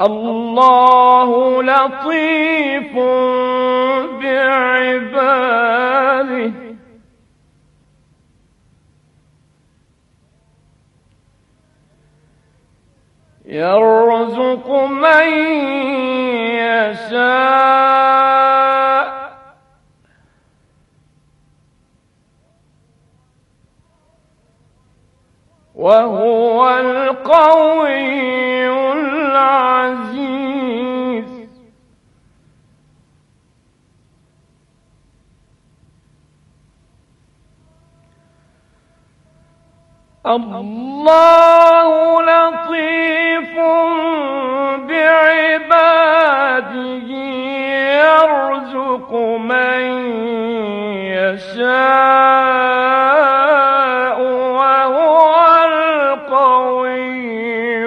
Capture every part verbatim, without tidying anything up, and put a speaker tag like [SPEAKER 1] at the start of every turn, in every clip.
[SPEAKER 1] الله لطيف بعباده يرزق من يشاء وهو القوي العزيز. الله لطيف بعباده يرزق من يشاء وهو القوي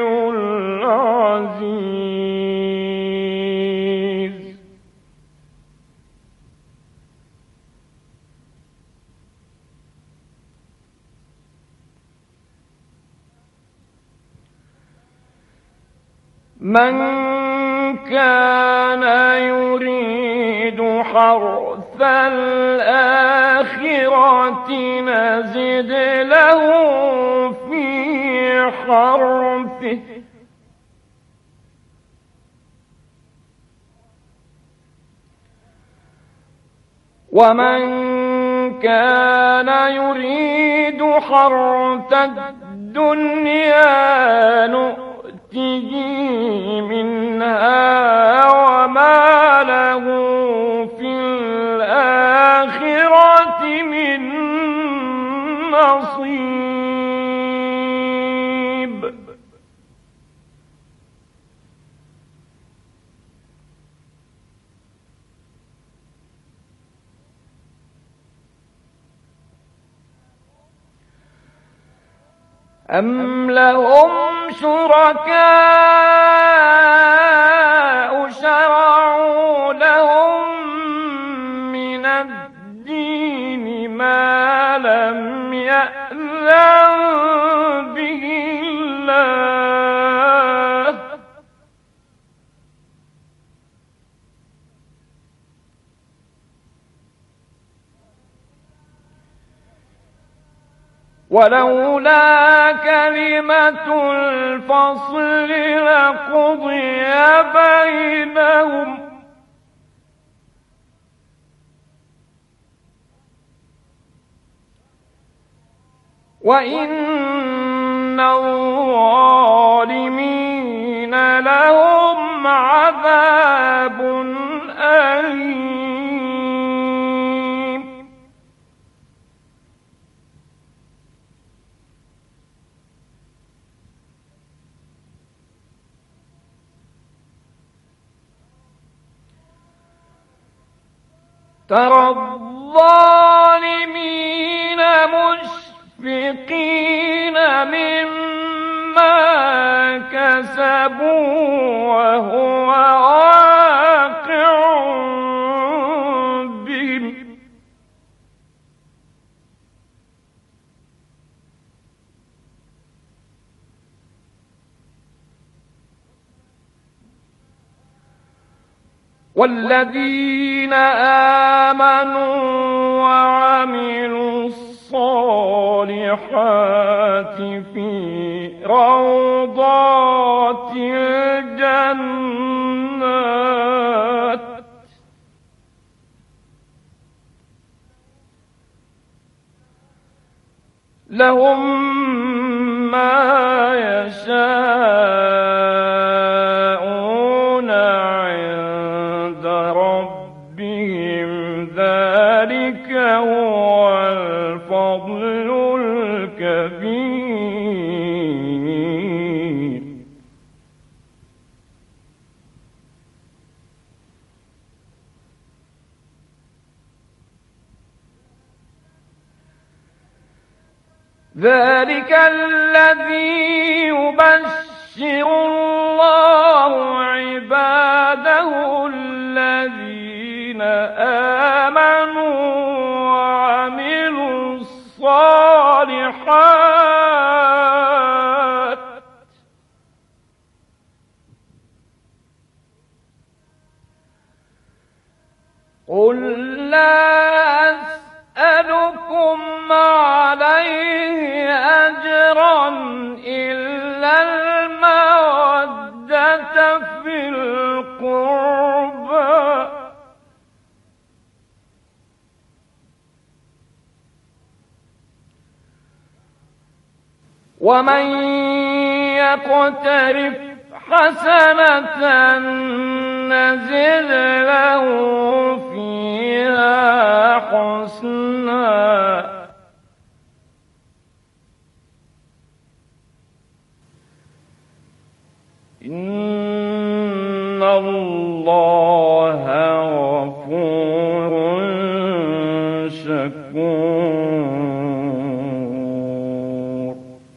[SPEAKER 1] العزيز. من كان يريد حرث الآخرة نزد له في حرثه ومن كان يريد حرث الدنيا نؤته منها وما له في الآخرة من نصيب. أم لهم شركاء شرعوا لهم من الدين ما لم يأذن به الله ولولا كلمة الفصل لقضي بينهم وإن الظالمين لهم عذاب أليم. ترى الظالمين مشفقين مما كسبوا وهو واقع بهم والذين آمنوا وعملوا الصالحات في روضات الجنات لهم ما يشاءون عند ربهم ذلك هو الفضل الكبير. ذلك الذي يبشر الله عباده الذين آمنوا وعملوا الصالحات. لا أسألكم عليه أجرا إلا المودة في القربى، ومن يقترف حسنة نزد له فيها حسنا، إن الله غفور شكور.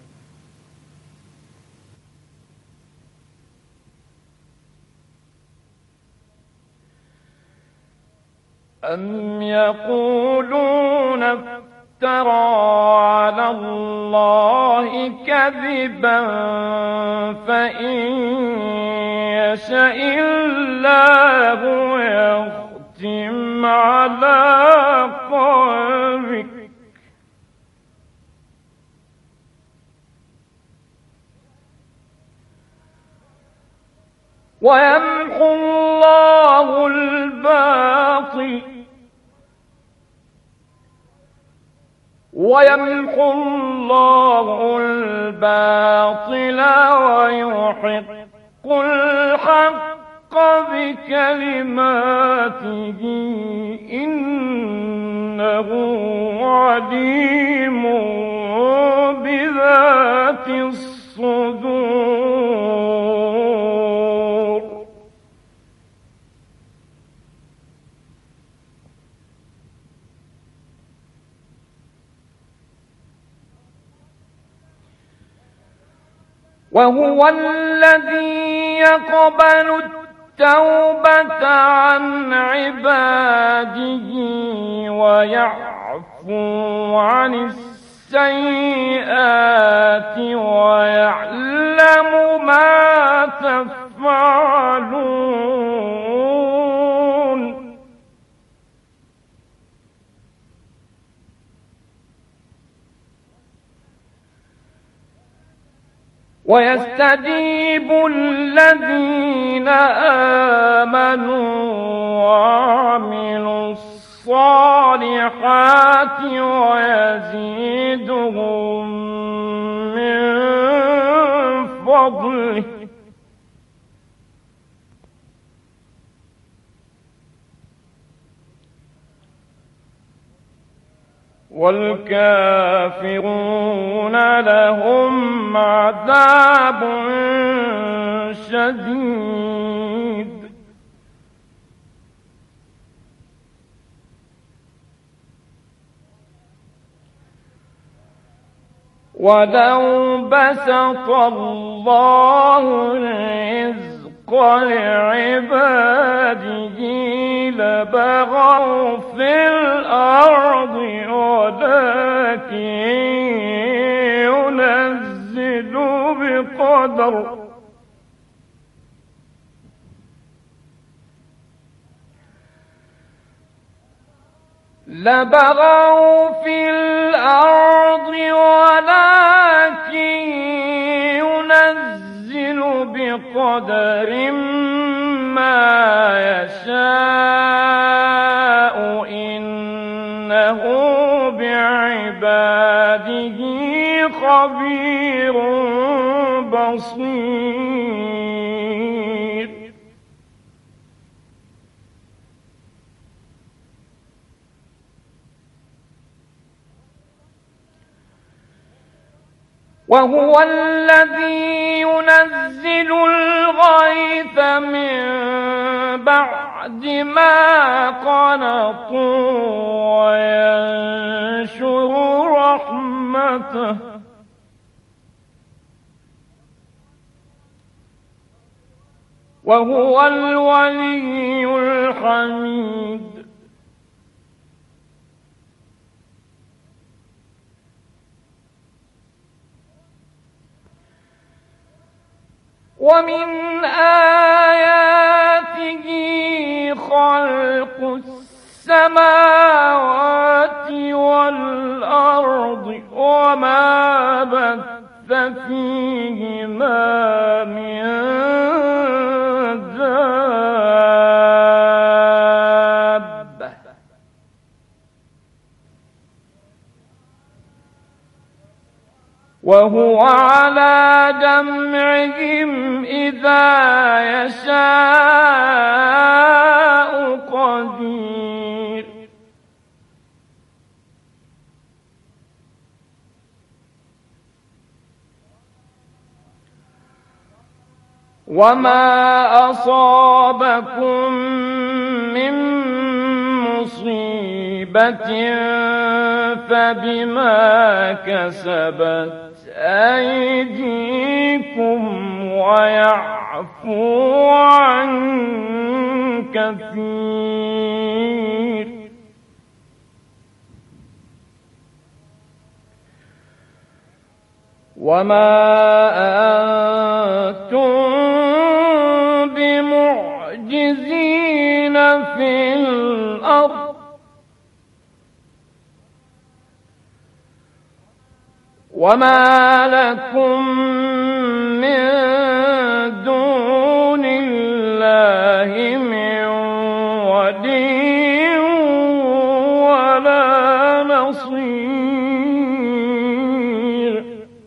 [SPEAKER 1] أم يقولون افترى على الله كذبا فإن يشاء الله يختم على قلبك ويمحو الله الباطل ويمحو الله الباطل ويحق الحق بكلماته إنه عليم بذات الصدور. وهو الذي يقبل التوبة عن عباده ويعفو عن السيئات ويعلم ما تفعلون. ويستجيب الذين آمنوا وعملوا الصالحات ويزيدهم من فضله والكافرون لهم عذاب شديد. ولو بسط الله الرزق لعباده لبغوا في الأرض ولكن ينزل بقدر لبغوا في الأرض ولكن ينزل بقدر ما يشاء إنه بعباده خبير بصير. وهو الذي ينزل الغيث من بعد ما قنطوا وينشر رحمته وهو الولي الحميد. ومن آياته خلق السماوات والأرض وما بث فيهما من دابة وهو على جمعهم إذا يشاء قدير وما أصابكم من مصيبة فبما كسبت أيديكم ويعفو عن كثير وما أنتم بمعجزين في الأرض وما لكم من دون الله من ولي ولا نصير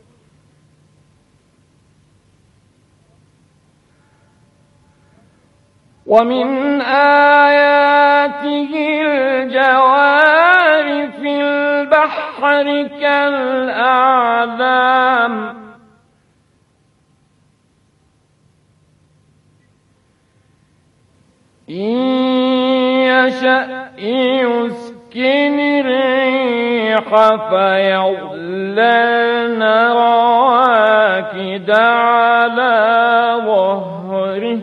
[SPEAKER 1] ومن آياته الجوار في البحر كالأعلام إن يشأ يسكن الريح فيظللن رواكد على ظهره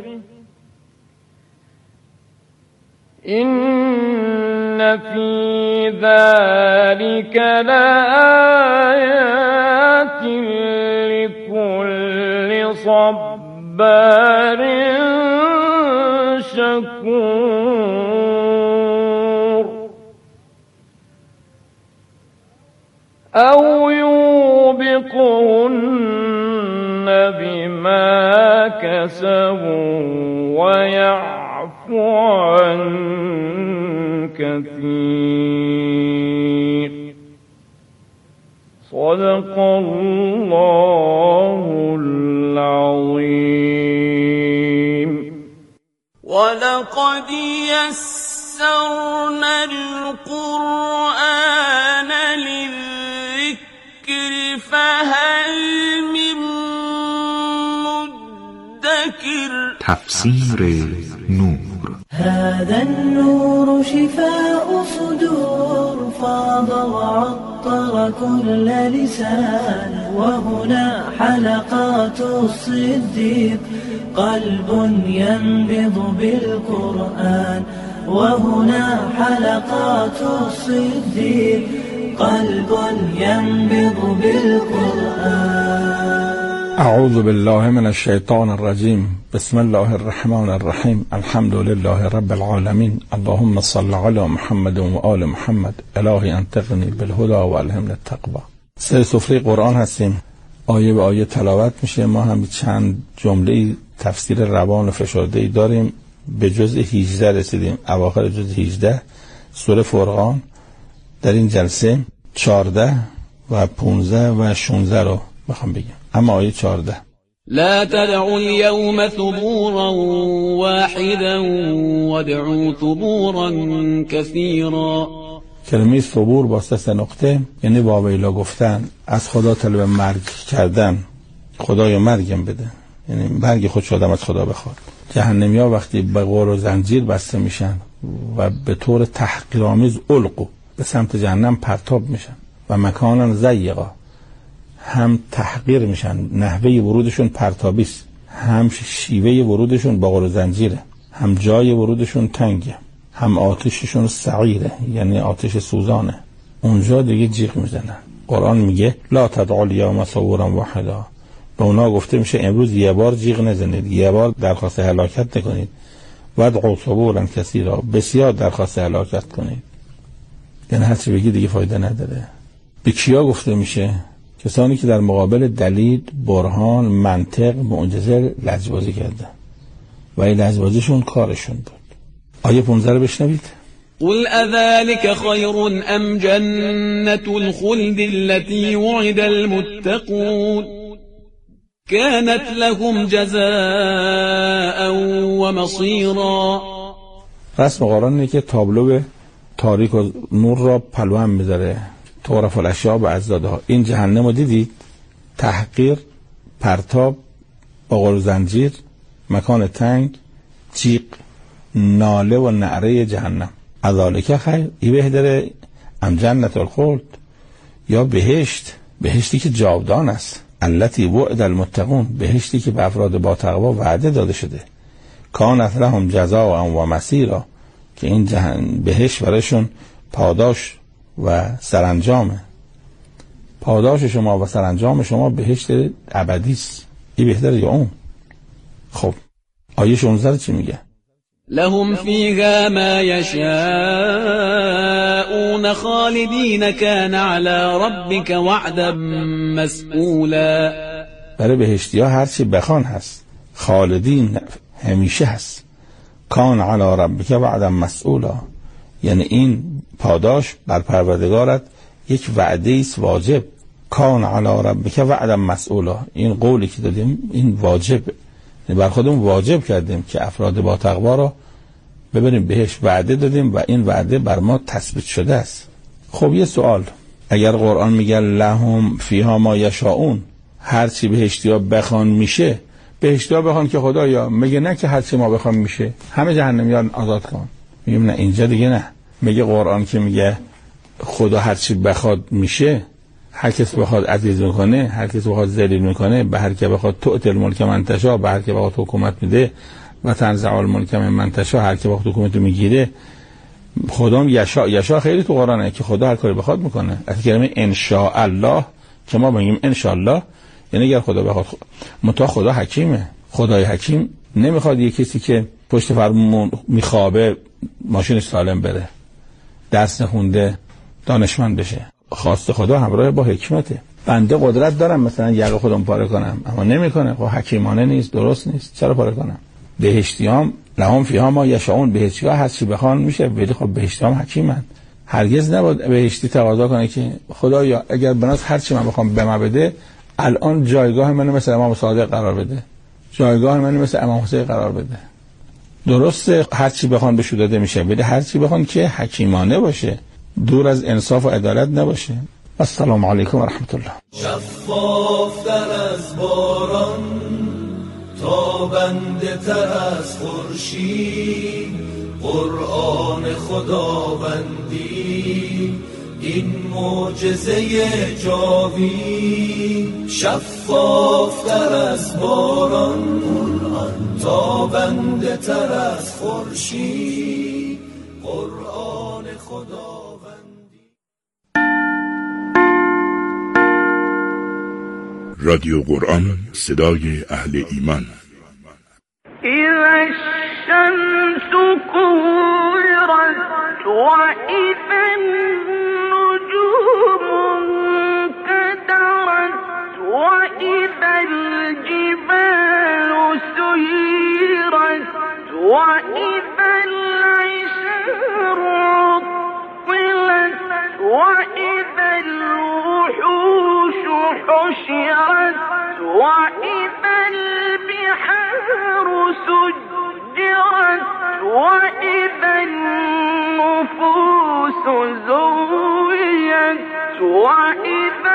[SPEAKER 1] إن في ذلك لآيات لكل صبار شكور أو يوبقهن بما كسبوا ويعفو عن كثير صدق الله العظيم.
[SPEAKER 2] ولقد يسرنا القرآن للذكر فهل من مدكر.
[SPEAKER 3] تفسیر نور.
[SPEAKER 4] هذا النور شفاء صدور فاض وعطر كل لسان وهنا حلقات الصديق قلب ينبض بالقرآن وهنا حلقات الصديق قلب ينبض بالقرآن.
[SPEAKER 5] اعوذ بالله من الشیطان الرجیم. بسم الله الرحمن الرحیم. الحمد لله رب العالمین. اللهم صل علی محمد و آل محمد. الهی انطقنی بالهدى و الهمنی التقوی. سه سفره قرآن هستیم، آیه به آیه تلاوت میشه. ما هم چند جمله تفسیر روان و فشرده داریم. به جزء هجده رسیدیم، اواخر جزء هجده سوره فرقان. در این جلسه چهارده و پانزده و شانزده رو بخوام بگم. اما آیه چهارده:
[SPEAKER 2] لا تدعوا اليوم ثبورا واحدا وادعوا ثبورا كثيرا.
[SPEAKER 5] کلمه ثبور با سه نقطه یعنی واویلا گفتن، از خدا طلب مرگ کردن، خدای مرگم بده، یعنی مرگ خود شدم از خدا بخواد. جهنمیا وقتی به غور و زنجیر بسته میشن و به طور تحقیرآمیز القوا به سمت جهنم پرتاب میشن و مکانا ضیقا، هم تحقیر میشن، نحوه ورودشون پرتابی است، هم شیوه ورودشون با غور و زنجیره، هم جای ورودشون تنگه، هم آتششون سعیره یعنی آتش سوزانه. اونجا دیگه جیغ میزنن. قرآن میگه لا تدعوا الیوم ثبورا واحدا. به اونا گفته میشه امروز یه بار جیغ نزنید، یه بار درخواست هلاکت نکنید. ودعوا ثبورا کثیرا، بسیار درخواست هلاکت کنید. یعنی هر چی بگی دیگه فایده نداره. به کیا گفته میشه؟ کسانی که در مقابل دلیل، برهان، منطق، معجزه لجبازی کردن و این لجبازیشون کارشون بود. آیه پانزده رو بشنوید.
[SPEAKER 2] قل اذلك خير ام جنة الخلد التي وعد المتقون كانت لهم جزاء ومصيرا.
[SPEAKER 5] رسم قرآن اینه که تابلو تاریک و نور را پلوان میذاره. تعرف الاشیاء باضدادها. این جهنم رو دیدید؟ تحقیر، پرتاب، آغل و زنجیر، مکان تنگ، جیغ، ناله و نعره جهنم. اذالک خیر، ای بهتره ام جنت الخلد، یا بهشت، بهشتی که جاودان است. التی وعد المتقون، بهشتی که به افراد با تقوا وعده داده شده. کانت لهم جزاء و مصیرا، که این جهنم بهشت برایشون پاداش و سرانجامه. پاداش شما و سرانجام شما بهشت ابدی است. این بهتره یا اون؟ خب آیه شانزده چی میگه؟
[SPEAKER 2] لهم فيها ما يشاءون خالدين كان على ربك وعدا مسئولا.
[SPEAKER 5] برای بهشتی ها هرچی بخوان هست، خالدین همیشه هست. کان علی ربک وعدا مسئولا، یعنی این پاداش بر پروردگارت یک وعده است واجب. کان علی ربک وعدا مسئولا، این قولی که دادیم این واجب، بر خودمون واجب کردیم که افراد با تقوا را ببریم بهش، وعده دادیم و این وعده بر ما تثبیت شده است. خب یه سوال، اگر قرآن میگه لهم فیها ما یشاؤون، هر چی بهشتیا بخوان میشه، بهشتیا بخوان که خدایا، میگه نه که هر چی ما بخوام میشه، همه جهنمیان آزاد کن. میگیم نه، اینجا دیگه نه. میگه قرآن که میگه خدا هر چی بخواد میشه، هر کس بخواد عزیز میکنه، هر کس بخواد ذلیل میکنه، به هر کی بخواد تؤتی الملک من تشاء، به هر کی بخواد حکومت میده، و تنزع الملک من تشاء، هر کی بخواد حکومت میگیره. خدا یشاء، یشاء خیلی تو قرآنه که خدا هر کاری بخواد میکنه. از کلمه ان شاء الله که ما بگیم ان شاء الله، یعنی اگر خدا بخواد. متا خدا حکیمه. خدای حکیم نمیخواد یه کسی که پشت فرمون میخوابه ماشینش سالم بره، درس نخونده دانشمند بشه. خواست خدا همراه با حکمته. بنده قدرت دارم مثلا یقه خودم پاره کنم، اما نمیکنه. خب حکیمانه نیست، درست نیست، چرا پاره کنم؟ بهشتیام لهم فیها ما یشاؤون، بهشتی‌ها هر چی بخوان میشه، ولی خب بهشتیام حکیمن. هرگز نباید بهشتی تقاضا کنه که خدایا اگر بناس هر چی من بخوام به من بده، الان جایگاه منو مثل امام صادق قرار بده، جایگاه منو مثل امام حسین قرار بده. درسته هر چی بخوان بهش داده میشه، ولی هر چی بخوان که حکیمانه باشه، دور از انصاف و عدالت نباشه. السلام علیکم و رحمت الله.
[SPEAKER 6] شفاف در از باران، تابنده تر از خورشید، قرآن خداوندی این معجزه جاوید. شفاف تر از باران، تابنده تر از خورشید، قرآن خداوندی.
[SPEAKER 7] رادیو قرآن، صدای اهل ایمان.
[SPEAKER 8] اذا الشمس كورت واذا النجوم انكدرت واذا الجبال سيرت واذا العشار عطلت واذا الوحوش حشرت واذا البحار سجرت واذا النفوس زوجت واذا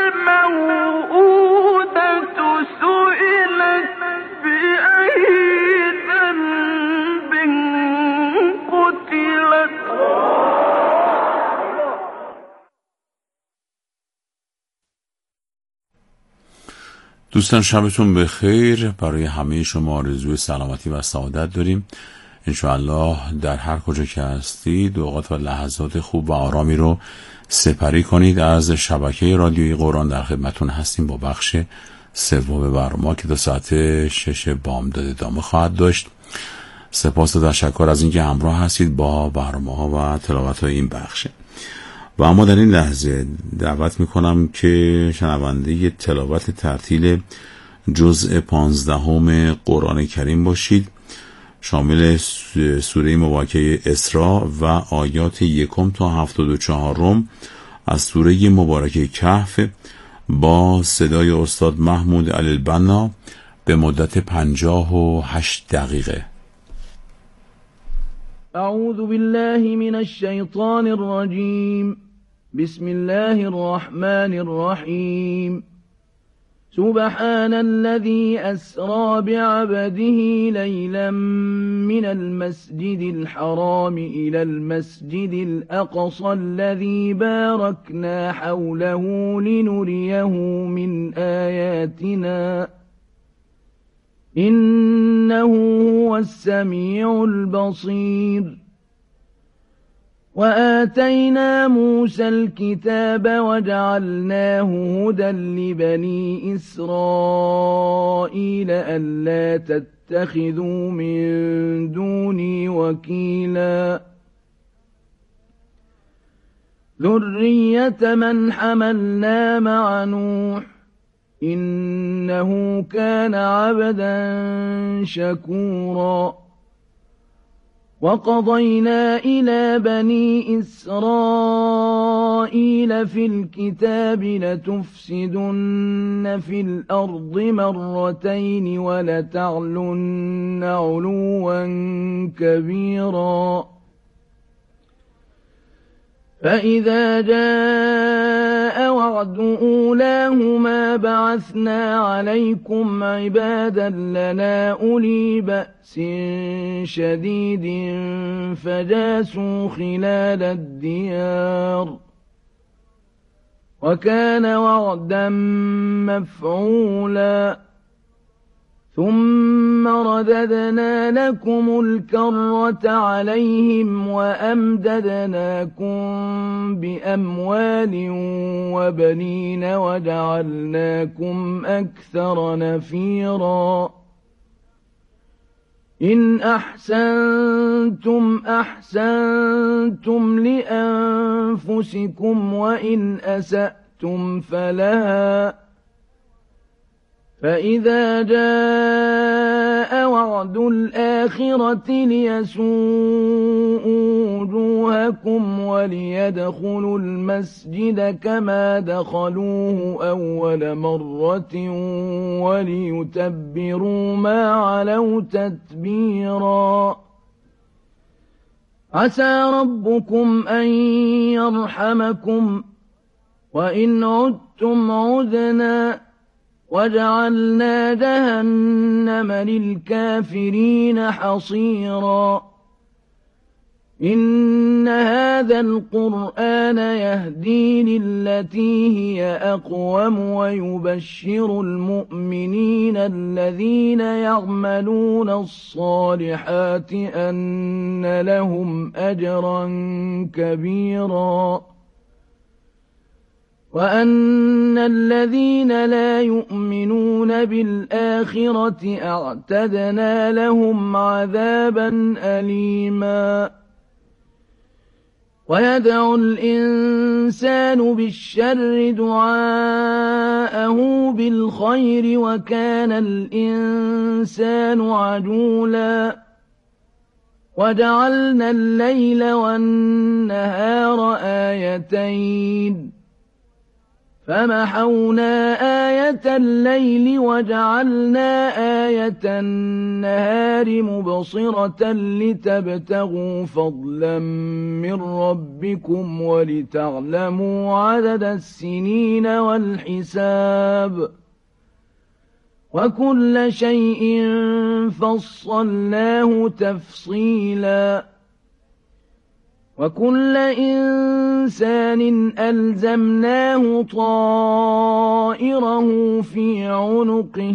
[SPEAKER 8] الموءودة سئلت بأي ذنب قتلت.
[SPEAKER 9] دوستان شبتون بخیر. برای همه شما آرزوی سلامتی و سعادت داریم. انشاءالله در هر کجا که هستید اوقات و لحظات خوب و آرامی رو سپری کنید. از شبکه رادیویی قرآن در خدمتون هستیم با بخش سوم برنامه که تا ساعت شش بامداد ادامه خواهد داشت. سپاس و تشکر از اینکه همراه هستید با برنامه‌ها و تلاوت‌های این بخش. و اما در این لحظه دعوت میکنم که شنونده تلاوت ترتیل جزء پانزدهم قرآن کریم باشید، شامل سوره مبارکه اسراء و آیات یکم تا هفتاد و چهارم از سوره مبارکه کهف با صدای استاد محمود علی البنا به مدت پنجاه و هشت دقیقه.
[SPEAKER 1] اعوذ بالله من الشیطان الرجیم. بسم الله الرحمن الرحیم. سبحان الذي أسرى بعبده ليلا من المسجد الحرام إلى المسجد الأقصى الذي باركنا حوله لنريه من آياتنا إنه هو السميع البصير. وآتينا موسى الكتاب وجعلناه هدى لبني إسرائيل ألا تتخذوا من دوني وكيلا ذرية من حملنا مع نوح إنه كان عبدا شكورا. وقضينا إلى بني إسرائيل في الكتاب لتفسدن في الأرض مرتين ولتعلن علوا كبيرا. فإذا جاء وعد أولاهما بعثنا عليكم عبادا لنا أولي بأس شديد فجاسوا خلال الديار وكان وعدا مفعولا. ثم رددنا لكم الكرة عليهم وأمددناكم بأموال وبنين وجعلناكم أكثر نفيرا. إن أحسنتم أحسنتم لأنفسكم وإن أسأتم فلها. فإذا جاء وعد الآخرة ليسوءوا وجوهكم وليدخلوا المسجد كما دخلوه أول مرة وليتبروا ما علوا تتبيرا. عسى ربكم أن يرحمكم وإن عدتم عدنا وجعلنا جهنم للكافرين حصيرا. إن هذا القرآن يهدي للتي هي أقوم ويبشر المؤمنين الذين يعملون الصالحات أن لهم أجرا كبيرا. وأن الذين لا يؤمنون بالآخرة أعتدنا لهم عذابا أليما. ويدعو الإنسان بالشر دعاءه بالخير وكان الإنسان عجولا. وجعلنا الليل والنهار آيتين فمحونا آية الليل وجعلنا آية النهار مبصرة لتبتغوا فضلا من ربكم ولتعلموا عدد السنين والحساب وكل شيء فصلناه تفصيلا. وكل إنسان ألزمناه طائره في عنقه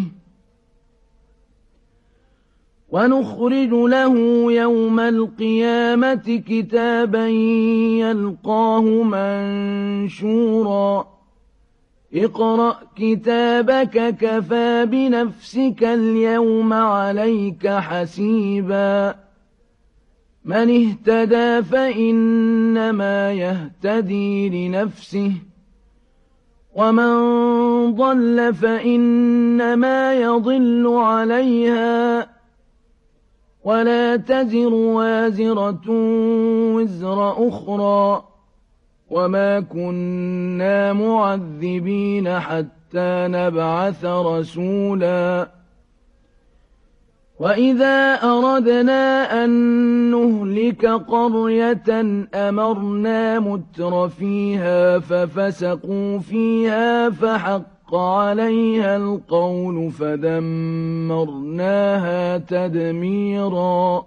[SPEAKER 1] ونخرج له يوم القيامة كتابا يلقاه منشورا. اقرأ كتابك كفى بنفسك اليوم عليك حسيبا. من اهتدى فإنما يهتدي لنفسه ومن ضل فإنما يضل عليها ولا تزر وازرة وزر أخرى وما كنا معذبين حتى نبعث رسولا وإذا أردنا أن نهلك قرية أمرنا متر فيها ففسقوا فيها فحق عليها القول فدمرناها تدميرا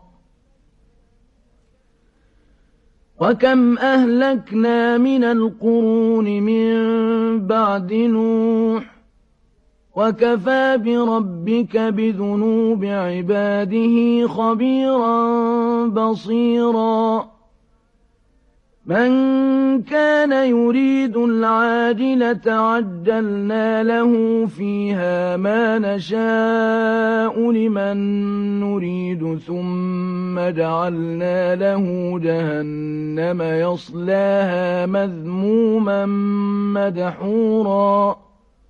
[SPEAKER 1] وكم أهلكنا من القرون من بعد نوح وكفى بربك بذنوب عباده خبيرا بصيرا من كان يريد العاجلة عجلنا له فيها ما نشاء لمن نريد ثم جعلنا له جهنم يصلاها مذموما مدحورا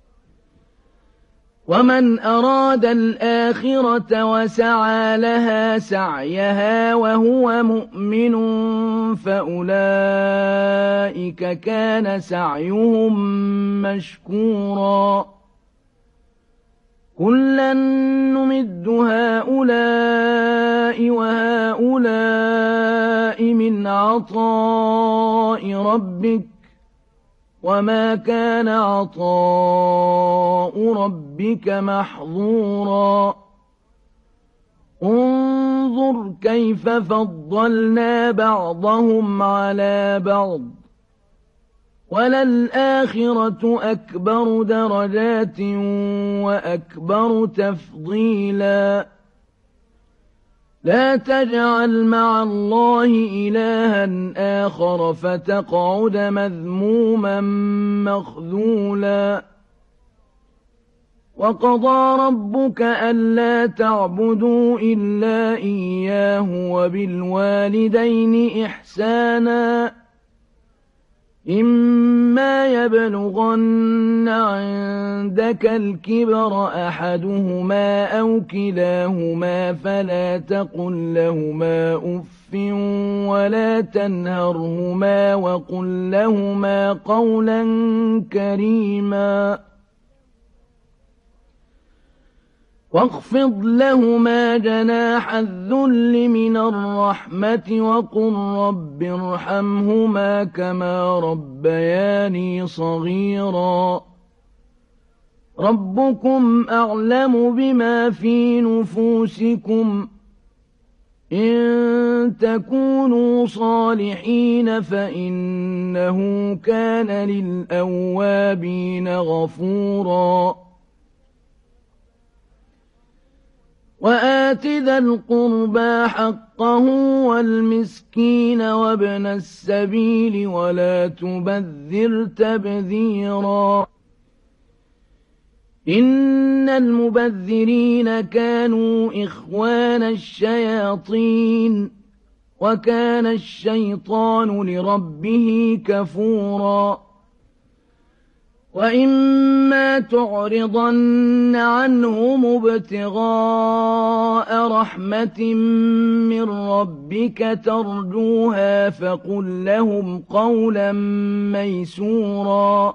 [SPEAKER 1] ومن أراد الآخرة وسعى لها سعيها وهو مؤمن فأولئك كان سعيهم مشكورا كلا نمد هؤلاء وهؤلاء من عطاء ربك وما كان عطاء ربك محظورا انظر كيف فضلنا بعضهم على بعض وللآخرة أكبر درجات وأكبر تفضيلا لا تجعل مع الله إلها آخر فتقعد مذموما مخذولا وقضى ربك ألا تعبدوا إلا إياه وبالوالدين إحسانا إما يبلغن عندك الكبر أحدهما أو كلاهما فلا تقل لهما أف ولا تنهرهما وقل لهما قولا كريما واخفض لهما جناح الذل من الرحمة وقل رب ارحمهما كما ربياني صغيرا ربكم أعلم بما في نفوسكم إن تكونوا صالحين فإنه كان للأوابين غفورا وآت ذا القربى حقه والمسكين وابن السبيل ولا تبذر تبذيرا إن المبذرين كانوا إخوان الشياطين وكان الشيطان لربه كفورا وإما تعرضن عنهم ابتغاء رحمة من ربك ترجوها فقل لهم قولا ميسورا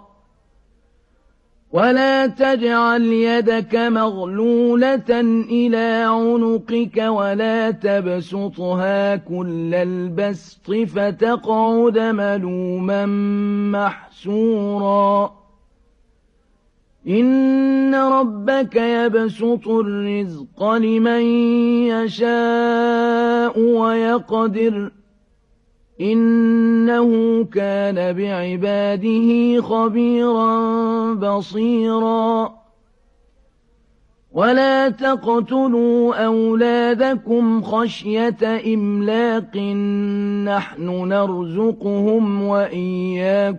[SPEAKER 1] ولا تجعل يدك مغلولة إلى عنقك ولا تبسطها كل البسط فتقعد ملوما محسورا إن ربك يبسط الرزق لمن يشاء ويقدر إنه كان بعباده خبيرا بصيرا ولا تقتلوا أولادكم خشية إملاق نحن نرزقهم وإياكم